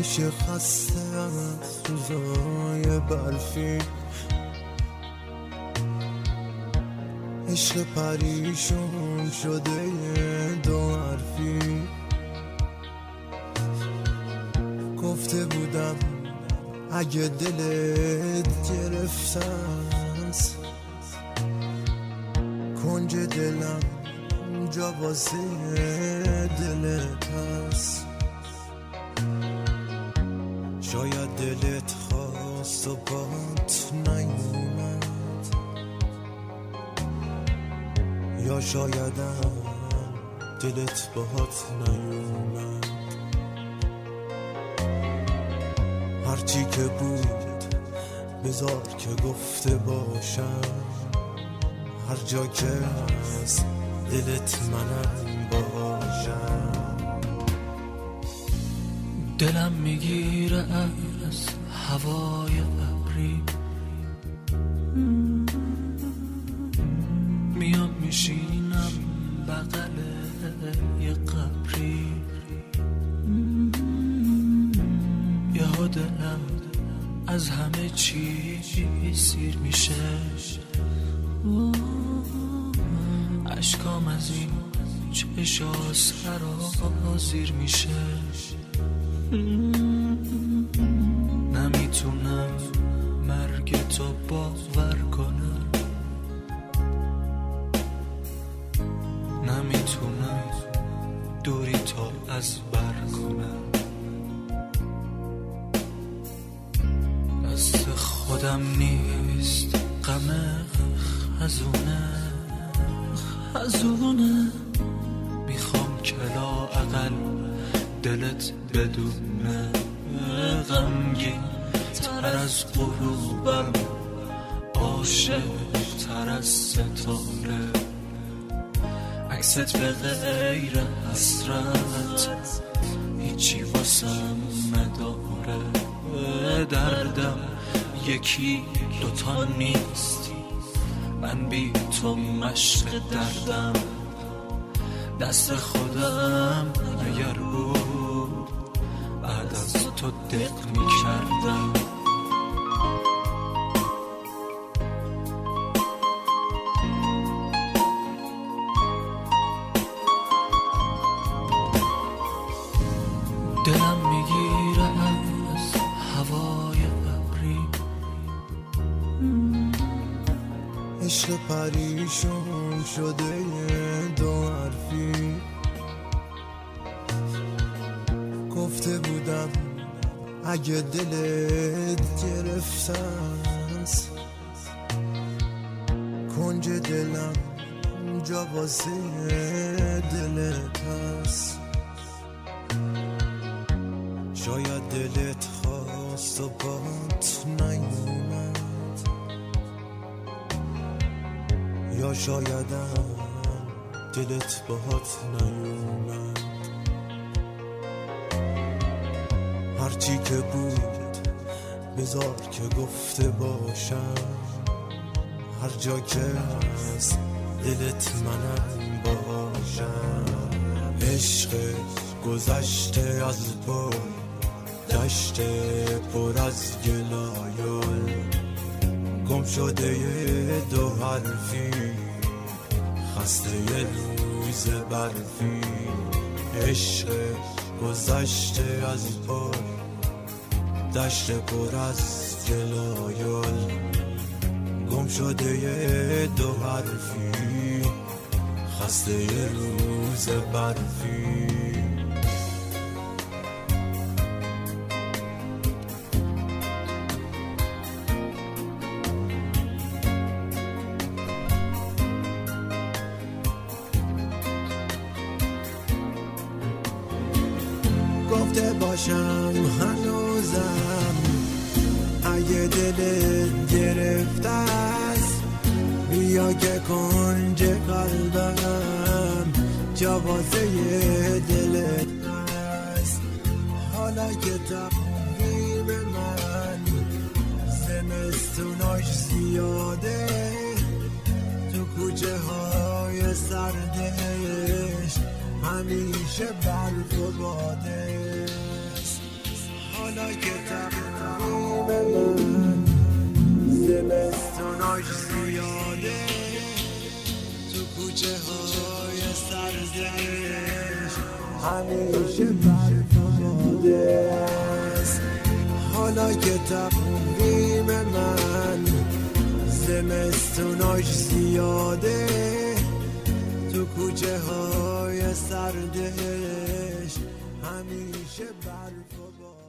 همیشه خسته از روزای برفی، عشق پریشون شده دو حرفی. گفته بودم اگه دلت گرفته است، کنج دلم جا واسه دلت هست. شاید دلت خواست و بات نیومد، یا شایدم دلت باهات نیومد. هرچی که بود بذار که گفته باشم، هر جا که از دلت منم باشم. دلم میگیره از هوای ابری، میام میشینم بغل یه قبری. یه دلم از همه چی سیر میشه، اشکام از این چشا سرازیر میشه. نمیتونم مرگ تو باور کنم، نمیتونم دوری تو از بر کنم. دست خودم نیست غم خزونه، میخوام که لااقل دلت بدونه. غمگین تر از غروبم، عاشق تر از ستاره، عکست به غیر حسرت هیچی واسم نداره. دردم یکی دوتا نیست، من بی تو مشق دردم. دست خودم اگر بود بعد از تو دق می کردم. دلم میگیره از هوای ابری، عشق پریشون شده دو حرفی. گفته بودم اگه دلت گرفته است، کنج دلم جا واسه دلت هست. شاید دلت خواست و بات نیومد، یا شایدم دلت باهات نیومد. هرچی که بود بذار که گفته باشم، هر جا که از دلت منم باشم. عشق گذشته از پل، دشت پر از گلایل، گم شده یه دو حرفی، خسته یه روز برفی. عشق گذشته از پل، دشت پر از گلایل، گم شده یه دو حرفی، خسته یه روز برفی. گفته باشم هنوزم اگه دلت گرفته است، بیا که کنج قلبم جا واسه دلت هست. حالا که تقویم من زمستوناش زیاده، تو کوچه های سردش همیشه برف و باده. حالا که تقویم من زمستوناش زیاده، تو کوچه های سردش همیشه برف باده است. حالا که تقویم من زمستوناش زیاده، تو کوچه های سردش همیشه برف و باد.